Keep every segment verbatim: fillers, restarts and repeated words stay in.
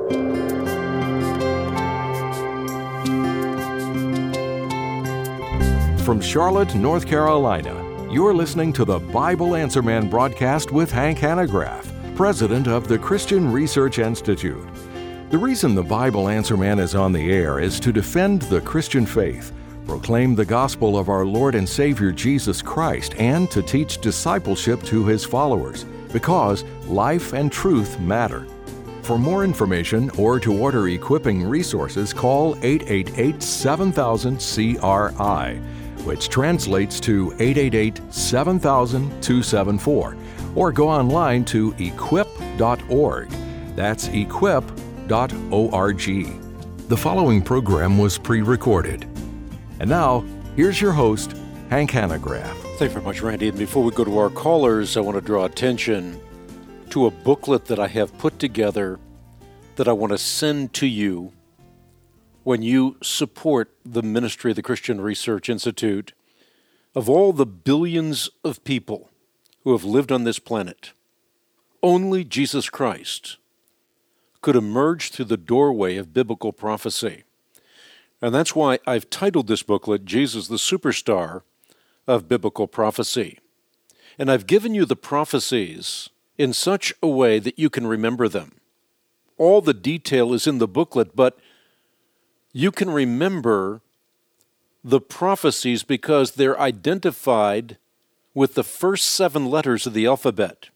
From Charlotte, North Carolina, you're listening to the Bible Answer Man broadcast with Hank Hanegraaff, president of the Christian Research Institute. The reason the Bible Answer Man is on the air is to defend the Christian faith, proclaim the gospel of our Lord and Savior Jesus Christ, and to teach discipleship to His followers, because life and truth matter. For more information or to order equipping resources, call eight eight eight, seven thousand, C R I, which translates to eight eight eight, seven thousand, two seven four, or go online to equip dot org. That's equip dot org. The following program was pre-recorded. And now, here's your host, Hank Hanegraaff. Thank you very much, Randy. And before we go to our callers, I want to draw attention to a booklet that I have put together that I want to send to you when you support the ministry of the Christian Research Institute. Of all the billions of people who have lived on this planet, only Jesus Christ could emerge through the doorway of biblical prophecy. And that's why I've titled this booklet, Jesus the Superstar of Biblical Prophecy. And I've given you the prophecies in such a way that you can remember them. All the detail is in the booklet, but you can remember the prophecies because they're identified with the first seven letters of the alphabet.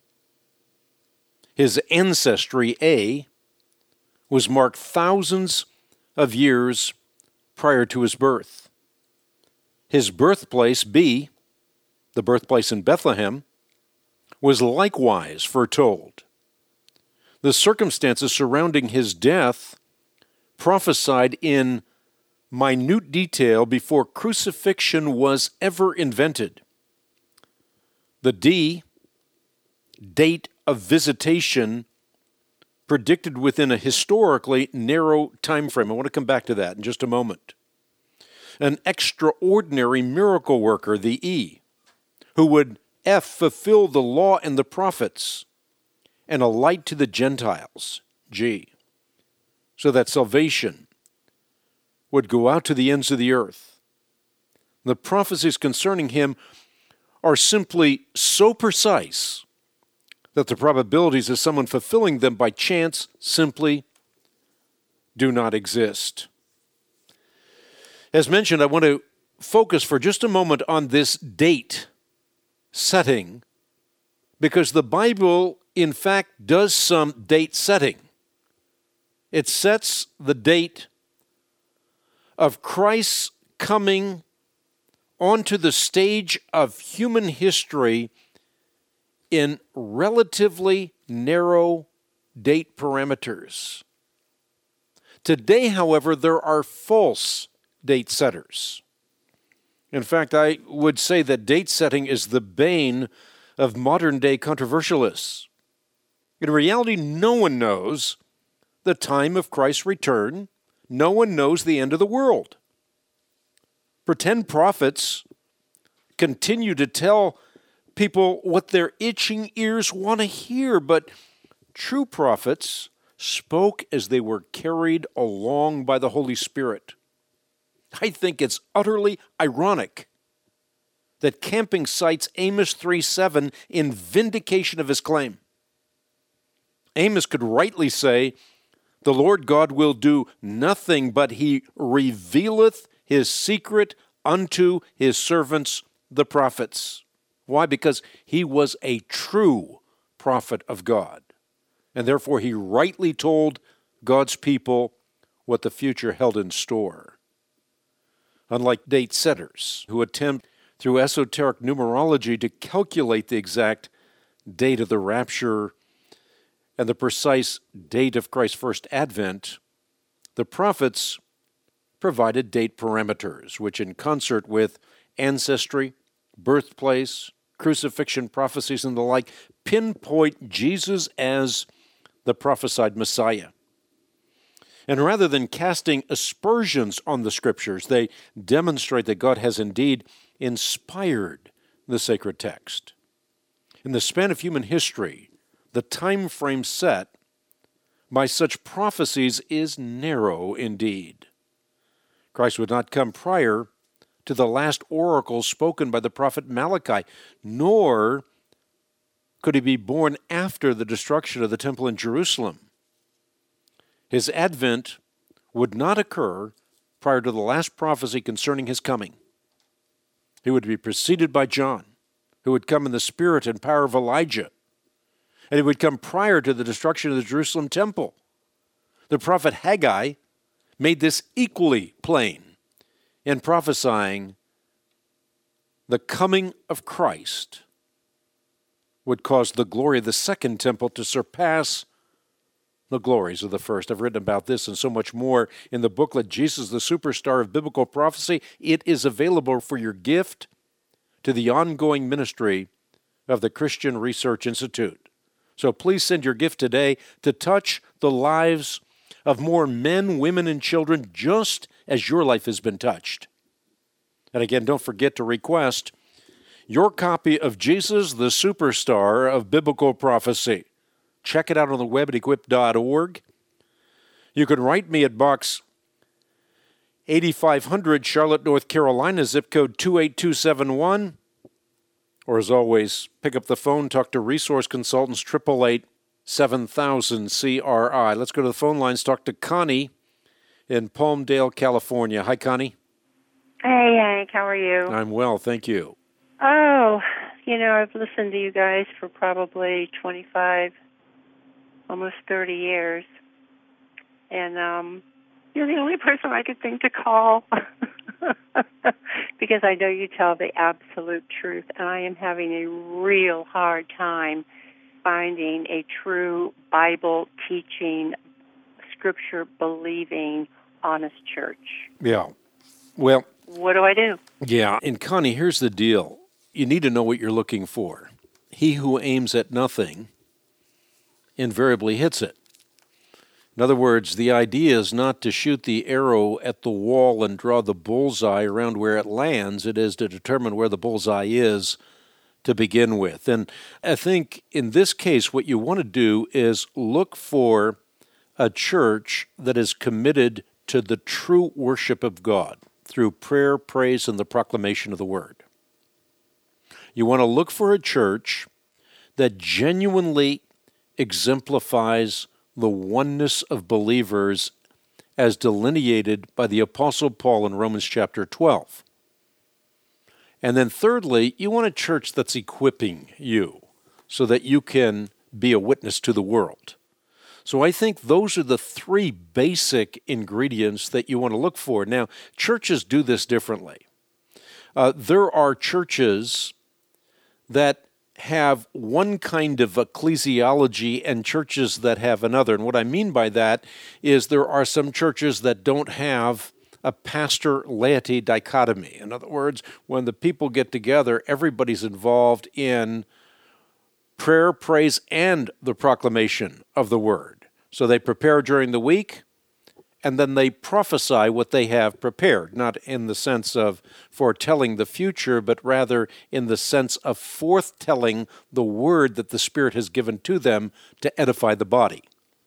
His ancestry, A, was marked thousands of years prior to his birth. His birthplace, B, the birthplace in Bethlehem, was likewise foretold. The circumstances surrounding his death prophesied in minute detail before crucifixion was ever invented. The D, date of visitation, predicted within a historically narrow time frame. I want to come back to that in just a moment. An extraordinary miracle worker, the E, who would F, fulfill the law and the prophets, and a light to the Gentiles, G, so that salvation would go out to the ends of the earth. The prophecies concerning him are simply so precise that the probabilities of someone fulfilling them by chance simply do not exist. As mentioned, I want to focus for just a moment on this date setting, because the Bible, in fact, does some date setting. It sets the date of Christ's coming onto the stage of human history in relatively narrow date parameters. Today, however, there are false date setters. In fact, I would say that date setting is the bane of modern-day controversialists. In reality, no one knows the time of Christ's return. No one knows the end of the world. Pretend prophets continue to tell people what their itching ears want to hear, but true prophets spoke as they were carried along by the Holy Spirit. I think it's utterly ironic that Camping cites Amos three seven in vindication of his claim. Amos could rightly say, "The Lord God will do nothing, but He revealeth His secret unto His servants, the prophets." Why? Because he was a true prophet of God, and therefore he rightly told God's people what the future held in store. Unlike date setters who attempt through esoteric numerology to calculate the exact date of the rapture and the precise date of Christ's first advent, the prophets provided date parameters, which in concert with ancestry, birthplace, crucifixion prophecies, and the like, pinpoint Jesus as the prophesied Messiah. And rather than casting aspersions on the Scriptures, they demonstrate that God has indeed inspired the sacred text. In the span of human history, the time frame set by such prophecies is narrow indeed. Christ would not come prior to the last oracle spoken by the prophet Malachi, nor could he be born after the destruction of the temple in Jerusalem. His advent would not occur prior to the last prophecy concerning his coming. He would be preceded by John, who would come in the spirit and power of Elijah, and he would come prior to the destruction of the Jerusalem temple. The prophet Haggai made this equally plain in prophesying the coming of Christ would cause the glory of the second temple to surpass the glories of the first. I've written about this and so much more in the booklet, Jesus, the Superstar of Biblical Prophecy. It is available for your gift to the ongoing ministry of the Christian Research Institute. So please send your gift today to touch the lives of more men, women, and children, just as your life has been touched. And again, don't forget to request your copy of Jesus, the Superstar of Biblical Prophecy. Check it out on the web at equip dot org. You can write me at Box eighty-five hundred, Charlotte, North Carolina, zip code two eight two seven one. Or as always, pick up the phone, talk to Resource Consultants, eight eight eight, seven thousand C R I. Let's go to the phone lines, talk to Connie in Palmdale, California. Hi, Connie. Hey, Hank, how are you? I'm well, thank you. Oh, you know, I've listened to you guys for probably twenty-five, almost thirty years. And um, you're the only person I could think to call because I know you tell the absolute truth. And I am having a real hard time finding a true Bible-teaching, Scripture-believing, honest church. Yeah. Well, what do I do? Yeah, and Connie, here's the deal. You need to know what you're looking for. He who aims at nothing invariably hits it. In other words, the idea is not to shoot the arrow at the wall and draw the bullseye around where it lands. It is to determine where the bullseye is to begin with. And I think in this case, what you want to do is look for a church that is committed to the true worship of God through prayer, praise, and the proclamation of the Word. You want to look for a church that genuinely exemplifies the oneness of believers as delineated by the Apostle Paul in Romans chapter twelve. And then thirdly, you want a church that's equipping you so that you can be a witness to the world. So I think those are the three basic ingredients that you want to look for. Now, churches do this differently. Uh, there are churches that have one kind of ecclesiology and churches that have another. And what I mean by that is there are some churches that don't have a pastor-laity dichotomy. In other words, when the people get together, everybody's involved in prayer, praise, and the proclamation of the Word. So they prepare during the week, and then they prophesy what they have prepared, not in the sense of foretelling the future, but rather in the sense of forthtelling the Word that the Spirit has given to them to edify the body.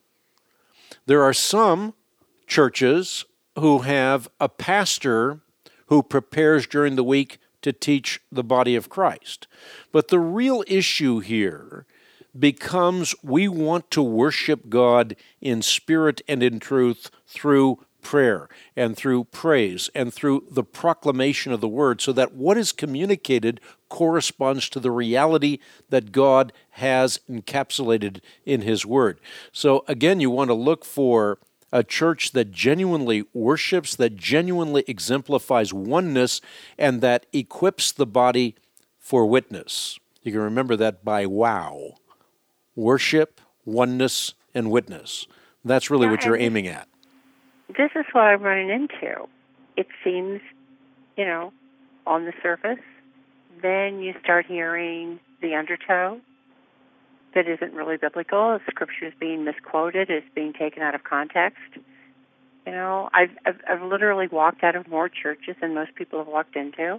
There are some churches who have a pastor who prepares during the week to teach the body of Christ. But the real issue here becomes we want to worship God in spirit and in truth through prayer and through praise and through the proclamation of the Word, so that what is communicated corresponds to the reality that God has encapsulated in His Word. So again, you want to look for a church that genuinely worships, that genuinely exemplifies oneness, and that equips the body for witness. You can remember that by WOW. Worship, oneness, and witness. That's really yeah, what you're aiming at. This is what I'm running into. It seems, you know, on the surface, then you start hearing the undertow that isn't really biblical. Scripture is being misquoted, it's being taken out of context. You know, I've, I've I've literally walked out of more churches than most people have walked into.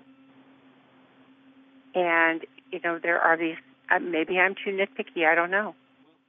And, you know, there are these, uh, maybe I'm too nitpicky, I don't know.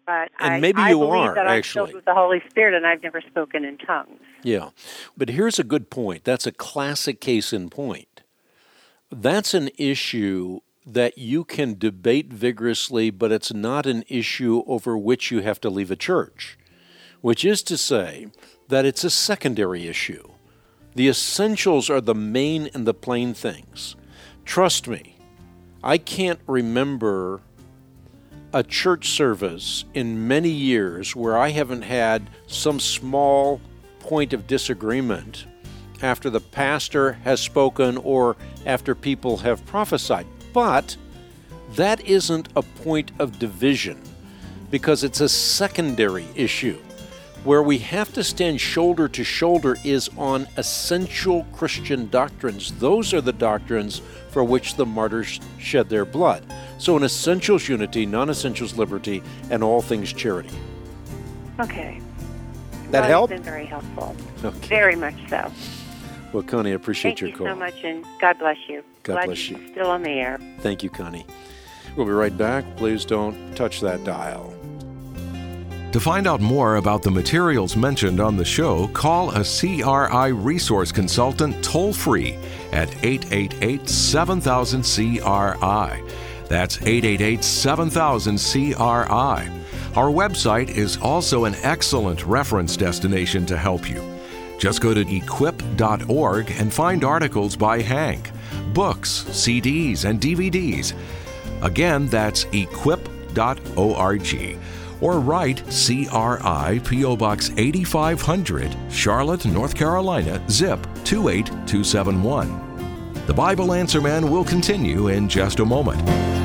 But and I, maybe I you believe are, that I'm actually. filled with the Holy Spirit, and I've never spoken in tongues. Yeah, but here's a good point. That's a classic case in point. That's an issue that you can debate vigorously, but it's not an issue over which you have to leave a church, which is to say that it's a secondary issue. The essentials are the main and the plain things. Trust me, I can't remember a church service in many years where I haven't had some small point of disagreement after the pastor has spoken or after people have prophesied. But that isn't a point of division because it's a secondary issue. Where we have to stand shoulder to shoulder is on essential Christian doctrines. Those are the doctrines for which the martyrs shed their blood. So in essentials unity, non-essentials liberty, and all things charity. Okay. That well, help? It's been very helpful. Okay. Very much so. Well, Connie, I appreciate Thank your you call. so much, and God bless you. God Glad bless you're you. Still on the air. Thank you, Connie. We'll be right back. Please don't touch that dial. To find out more about the materials mentioned on the show, call a C R I resource consultant toll-free at eight eight eight, seven thousand, C R I. That's eight eight eight, seven thousand, C R I. Our website is also an excellent reference destination to help you. Just go to equip dot org and find articles by Hank, books, C Ds, and D V Ds. Again, that's equip dot org. Or write C R I, P O Box eighty-five hundred, Charlotte, North Carolina, zip two eight two seven one. The Bible Answer Man will continue in just a moment.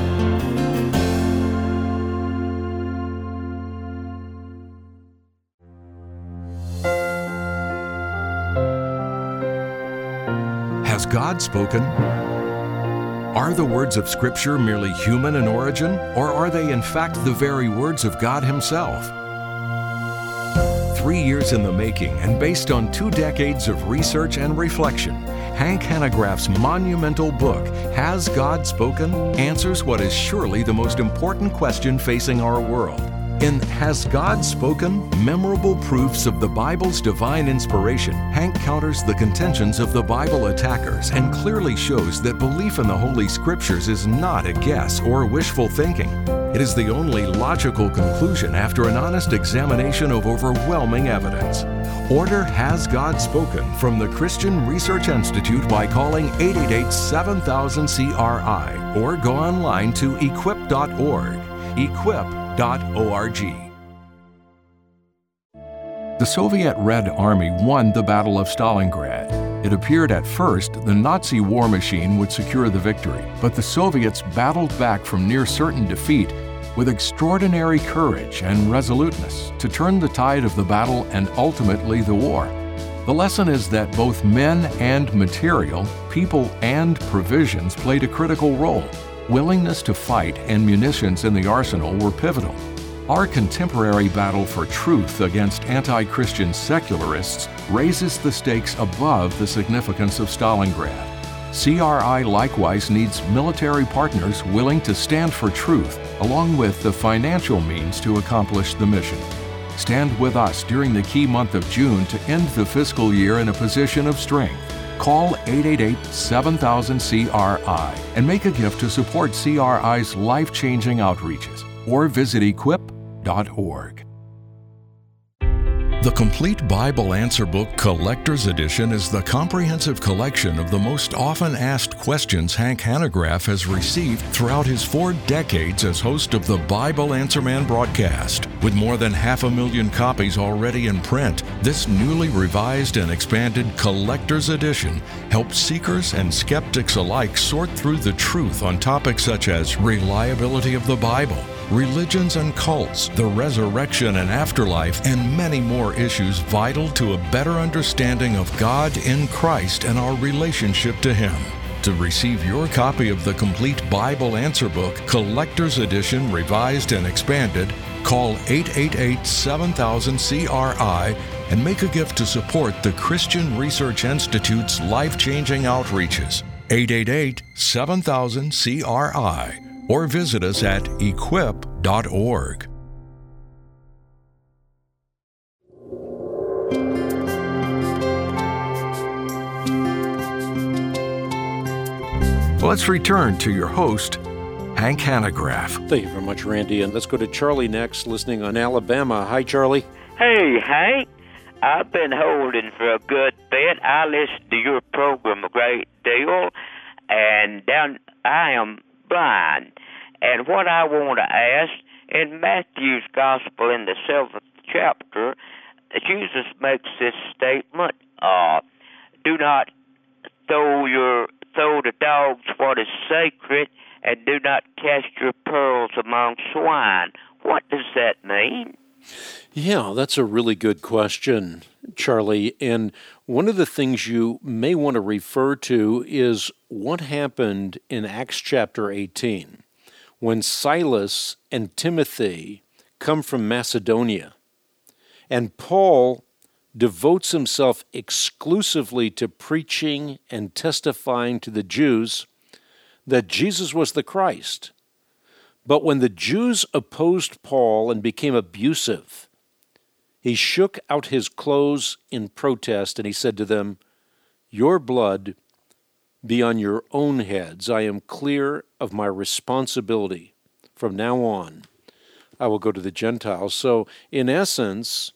Has God spoken? Are the words of Scripture merely human in origin, or are they in fact the very words of God Himself? Three years in the making and based on two decades of research and reflection, Hank Hanegraaff's monumental book, Has God Spoken?, answers what is surely the most important question facing our world. In Has God Spoken? Memorable Proofs of the Bible's Divine Inspiration, Hank counters the contentions of the Bible attackers and clearly shows that belief in the Holy Scriptures is not a guess or wishful thinking. It is the only logical conclusion after an honest examination of overwhelming evidence. Order Has God Spoken from the Christian Research Institute by calling eight eight eight, seven thousand, C R I or go online to equip dot org. Equip dot org. The Soviet Red Army won the Battle of Stalingrad. It appeared at first the Nazi war machine would secure the victory, but the Soviets battled back from near certain defeat with extraordinary courage and resoluteness to turn the tide of the battle and ultimately the war. The lesson is that both men and material, people and provisions played a critical role. Willingness to fight and munitions in the arsenal were pivotal. Our contemporary battle for truth against anti-Christian secularists raises the stakes above the significance of Stalingrad. C R I likewise needs military partners willing to stand for truth, along with the financial means to accomplish the mission. Stand with us during the key month of June to end the fiscal year in a position of strength. Call eight eight eight, seven thousand, C R I and make a gift to support C R I's life-changing outreaches, or visit equip dot org. The Complete Bible Answer Book Collector's Edition is the comprehensive collection of the most often asked questions Hank Hanegraaff has received throughout his four decades as host of the Bible Answer Man broadcast. With more than half a million copies already in print, this newly revised and expanded Collector's Edition helps seekers and skeptics alike sort through the truth on topics such as reliability of the Bible, religions and cults, the resurrection and afterlife, and many more issues vital to a better understanding of God in Christ and our relationship to Him. To receive your copy of the Complete Bible Answer Book, Collector's Edition, Revised and Expanded, call eight eight eight, seven thousand, C R I and make a gift to support the Christian Research Institute's life-changing outreaches. eight eight eight, seven thousand, C R I or visit us at equip dot org. Let's return to your host, Hank Hanegraaff. Thank you very much, Randy. And let's go to Charlie next, listening on Alabama. Hi, Charlie. Hey, Hank. I've been holding for a good bit. I listen to your program a great deal, and down I am blind. And what I want to ask, in Matthew's Gospel in the seventh chapter, Jesus makes this statement, uh, do not throw your throw the dogs what is sacred, and do not cast your pearls among swine. What does that mean? Yeah, that's a really good question, Charlie. And one of the things you may want to refer to is what happened in Acts chapter eighteen when Silas and Timothy come from Macedonia. And Paul devotes himself exclusively to preaching and testifying to the Jews that Jesus was the Christ. But when the Jews opposed Paul and became abusive, he shook out his clothes in protest and he said to them, "Your blood be on your own heads. I am clear of my responsibility. From now on, I will go to the Gentiles." So, in essence,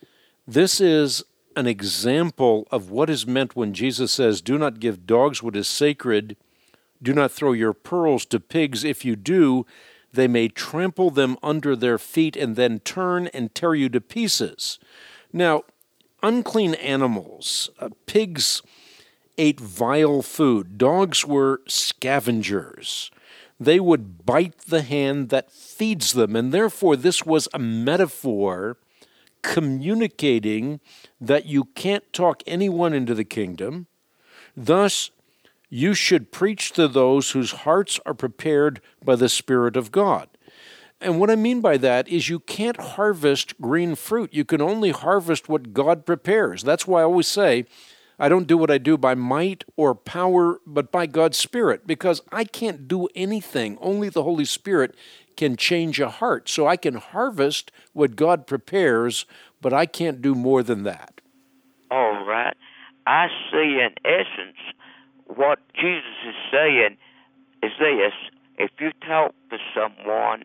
this is an example of what is meant when Jesus says, "Do not give dogs what is sacred. Do not throw your pearls to pigs. If you do, they may trample them under their feet and then turn and tear you to pieces." Now, unclean animals, uh, pigs ate vile food. Dogs were scavengers. They would bite the hand that feeds them, and therefore this was a metaphor communicating that you can't talk anyone into the kingdom. Thus, you should preach to those whose hearts are prepared by the Spirit of God. And what I mean by that is you can't harvest green fruit. You can only harvest what God prepares. That's why I always say, I don't do what I do by might or power, but by God's Spirit, because I can't do anything. Only the Holy Spirit can change a heart. So I can harvest what God prepares, but I can't do more than that. All right. I see in essence what Jesus is saying is this: if you talk to someone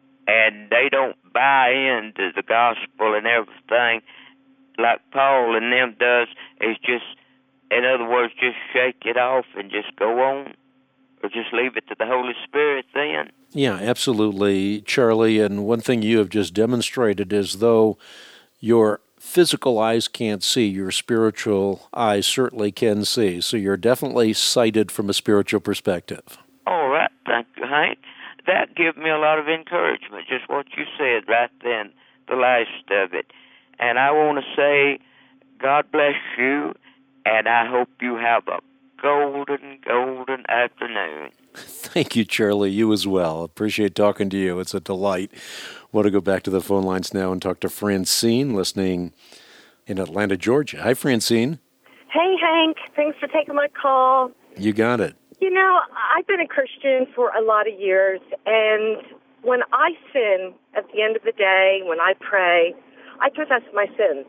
and they don't buy into the gospel and everything, like Paul and them does, is just, in other words, just shake it off and just go on, or just leave it to the Holy Spirit then. Yeah, absolutely, Charlie. And one thing you have just demonstrated is though your physical eyes can't see, your spiritual eyes certainly can see. So you're definitely sighted from a spiritual perspective. All right. Thank you, Hank. That gave me a lot of encouragement, just what you said right then, the last of it. And I want to say, God bless you, and I hope you have a golden, golden afternoon. Thank you, Charlie. You as well. Appreciate talking to you. It's a delight. Want to go back to the phone lines now and talk to Francine, listening in Atlanta, Georgia. Hi, Francine. Hey, Hank. Thanks for taking my call. You got it. You know, I've been a Christian for a lot of years, and when I sin at the end of the day, when I pray, I confess my sins.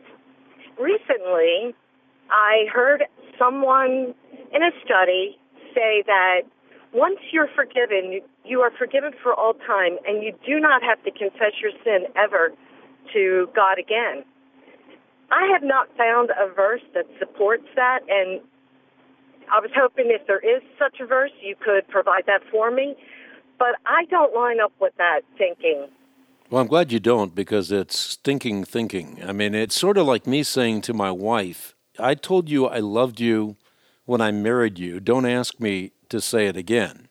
Recently, I heard someone in a study say that once you're forgiven, you are forgiven for all time, and you do not have to confess your sin ever to God again. I have not found a verse that supports that, and I was hoping if there is such a verse, you could provide that for me, but I don't line up with that thinking. Well, I'm glad you don't, because it's stinking thinking. I mean, it's sort of like me saying to my wife, I told you I loved you when I married you. Don't ask me to say it again.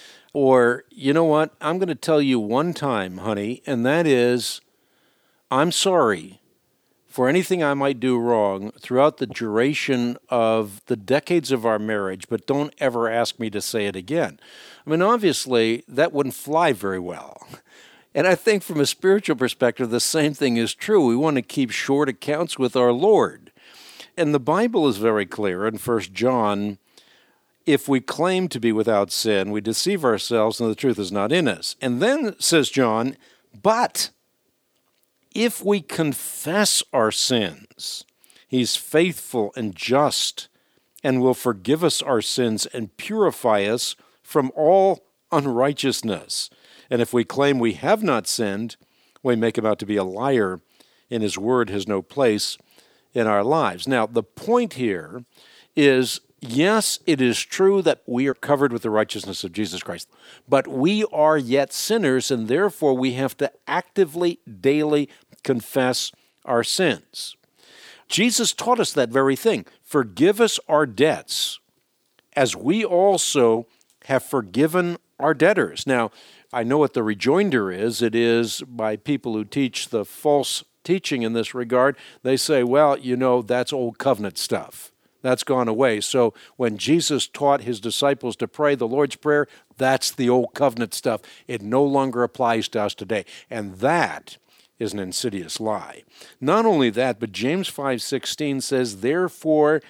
Or, you know what, I'm going to tell you one time, honey, and that is, I'm sorry for anything I might do wrong throughout the duration of the decades of our marriage, but don't ever ask me to say it again. I mean, obviously, that wouldn't fly very well. And I think from a spiritual perspective, the same thing is true. We want to keep short accounts with our Lord. And the Bible is very clear in First John, if we claim to be without sin, we deceive ourselves and the truth is not in us. And then, says John, but if we confess our sins, He's faithful and just and will forgive us our sins and purify us from all unrighteousness. And if we claim we have not sinned, we make him out to be a liar, and his word has no place in our lives. Now, the point here is, yes, it is true that we are covered with the righteousness of Jesus Christ, but we are yet sinners, and therefore we have to actively, daily confess our sins. Jesus taught us that very thing. Forgive us our debts, as we also have forgiven our debtors. Now, I know what the rejoinder is. It is by people who teach the false teaching in this regard. They say, well, you know, that's old covenant stuff. That's gone away. So when Jesus taught his disciples to pray the Lord's Prayer, that's the old covenant stuff. It no longer applies to us today. And that is an insidious lie. Not only that, but James five sixteen says, therefore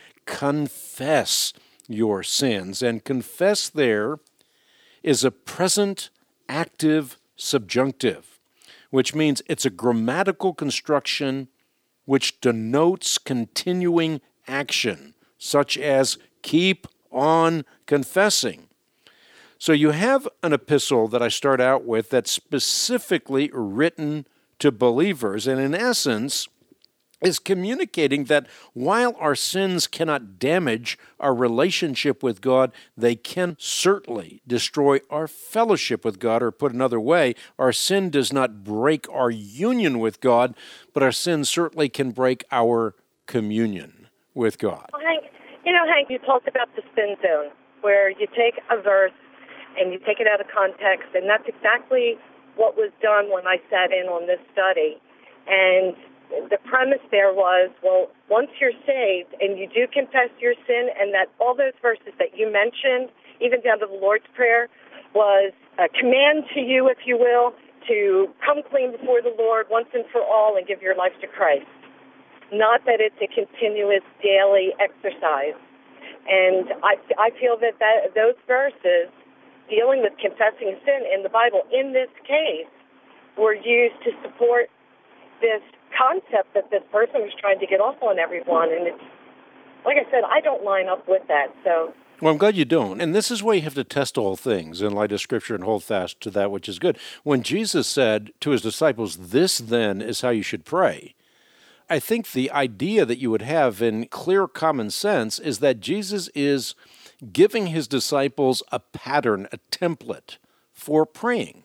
confess your sins. And confess there is a present active subjunctive, which means it's a grammatical construction which denotes continuing action, such as keep on confessing. So you have an epistle that I start out with that's specifically written to believers, and in essence is communicating that while our sins cannot damage our relationship with God, they can certainly destroy our fellowship with God, or put another way, our sin does not break our union with God, but our sin certainly can break our communion with God. Well, Hank, you know, Hank, you talked about the sin zone, where you take a verse and you take it out of context, and that's exactly what was done when I sat in on this study. And the premise there was, well, once you're saved and you do confess your sin, and that all those verses that you mentioned, even down to the Lord's Prayer, was a command to you, if you will, to come clean before the Lord once and for all and give your life to Christ. Not that it's a continuous daily exercise. And I, I feel that, that those verses dealing with confessing sin in the Bible, in this case, were used to support this concept that this person was trying to get off on everyone. And it's, like I said, I don't line up with that. So, well, I'm glad you don't. And this is why you have to test all things in light of Scripture and hold fast to that which is good. When Jesus said to his disciples, this then is how you should pray, I think the idea that you would have in clear common sense is that Jesus is giving his disciples a pattern, a template for praying.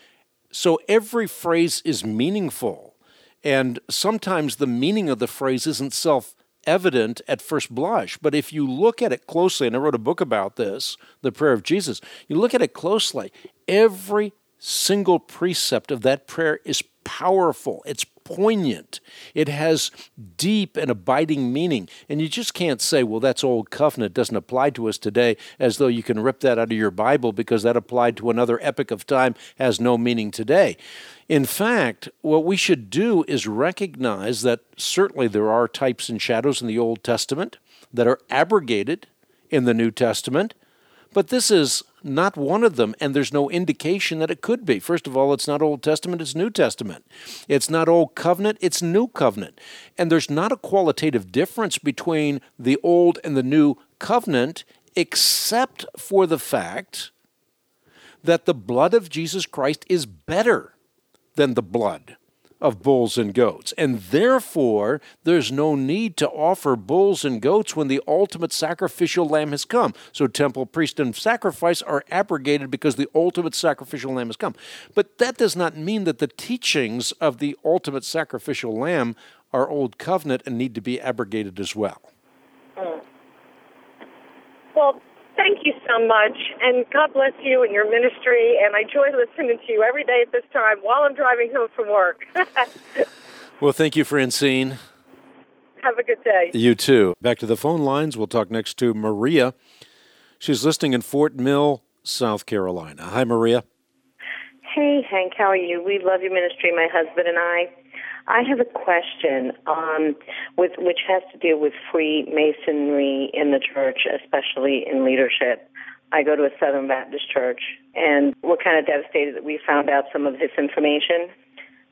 So every phrase is meaningful, and sometimes the meaning of the phrase isn't self-evident at first blush. But if you look at it closely, and I wrote a book about this, The Prayer of Jesus, you look at it closely, every single precept of that prayer is powerful. It's poignant. It has deep and abiding meaning. And you just can't say, well, that's old covenant, doesn't apply to us today, as though you can rip that out of your Bible because that applied to another epoch of time, has no meaning today. In fact, what we should do is recognize that certainly there are types and shadows in the Old Testament that are abrogated in the New Testament, but this is not one of them, and there's no indication that it could be. First of all, it's not Old Testament, it's New Testament. It's not Old Covenant, it's New Covenant. And there's not a qualitative difference between the Old and the New Covenant, except for the fact that the blood of Jesus Christ is better than the blood of bulls and goats. And therefore, there's no need to offer bulls and goats when the ultimate sacrificial lamb has come. So temple, priest, and sacrifice are abrogated because the ultimate sacrificial lamb has come. But that does not mean that the teachings of the ultimate sacrificial lamb are old covenant and need to be abrogated as well. Mm. Well, thank you so much, and God bless you and your ministry, and I enjoy listening to you every day at this time while I'm driving home from work. Well, thank you, Francine. Have a good day. You too. Back to the phone lines. We'll talk next to Maria. She's listening in Fort Mill, South Carolina. Hi, Maria. Hey, Hank, how are you? We love your ministry, my husband and I. I have a question um, with which has to do with Freemasonry in the church, especially in leadership. I go to a Southern Baptist church, and we're kind of devastated that we found out some of this information.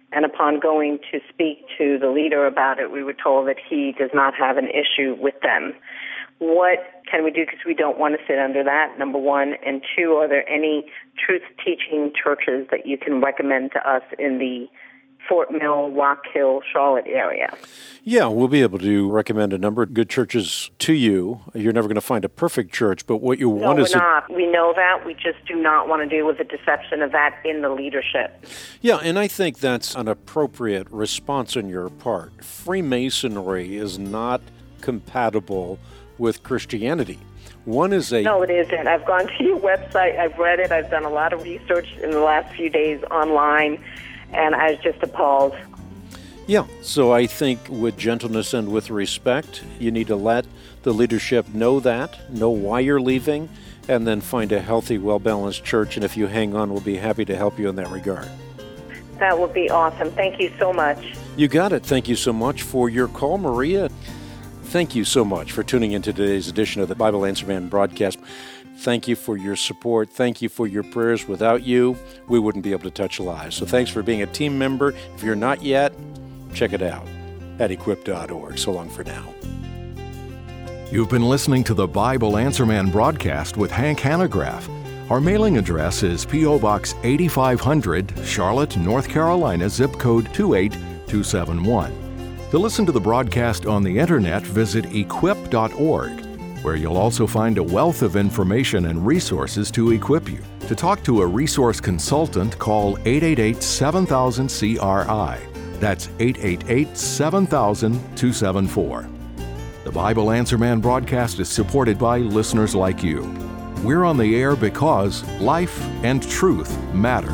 And upon going to speak to the leader about it, we were told that he does not have an issue with them. What can we do? Because we don't want to sit under that, number one. And two, are there any truth-teaching churches that you can recommend to us in the Fort Mill, Rock Hill, Charlotte area? Yeah, we'll be able to recommend a number of good churches to you. You're never going to find a perfect church, but what you no, want is... No, we're a... not. We know that. We just do not want to deal with the deception of that in the leadership. Yeah, and I think that's an appropriate response on your part. Freemasonry is not compatible with Christianity. One is a... No, it isn't. I've gone to your website. I've read it. I've done a lot of research in the last few days online, and I was just appalled. Yeah, so I think with gentleness and with respect, you need to let the leadership know that, know why you're leaving, and then find a healthy, well-balanced church. And if you hang on, we'll be happy to help you in that regard. That would be awesome. Thank you so much. You got it. Thank you so much for your call, Maria. Thank you so much for tuning in to today's edition of the Bible Answer Man broadcast. Thank you for your support. Thank you for your prayers. Without you, we wouldn't be able to touch lives. So thanks for being a team member. If you're not yet, check it out at equip dot org. So long for now. You've been listening to the Bible Answer Man broadcast with Hank Hanegraaff. Our mailing address is P O Box eighty-five hundred, Charlotte, North Carolina, zip code two eight two seven one. To listen to the broadcast on the internet, visit equip dot org, where you'll also find a wealth of information and resources to equip you. To talk to a resource consultant, call eight eight eight, seven thousand, C R I. That's eight eight eight, seven thousand, two seven four. The Bible Answer Man broadcast is supported by listeners like you. We're on the air because life and truth matter.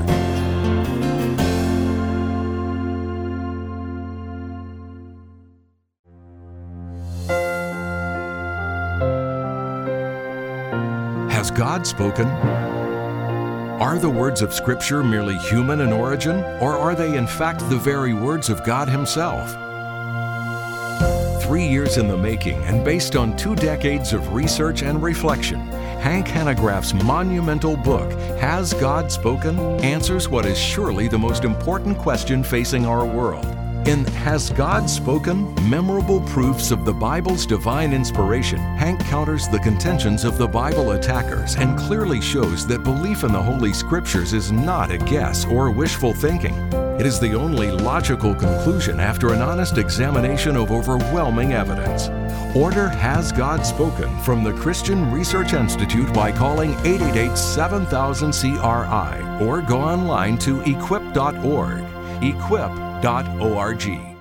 Has God spoken? Are the words of Scripture merely human in origin, or are they in fact the very words of God Himself? Three years in the making and based on two decades of research and reflection, Hank Hanegraaff's monumental book, Has God Spoken?, answers what is surely the most important question facing our world. In Has God Spoken? Memorable Proofs of the Bible's Divine Inspiration, Hank counters the contentions of the Bible attackers and clearly shows that belief in the Holy Scriptures is not a guess or wishful thinking. It is the only logical conclusion after an honest examination of overwhelming evidence. Order Has God Spoken from the Christian Research Institute by calling eight eight eight, seven thousand, C R I or go online to equip dot org. equip dot org.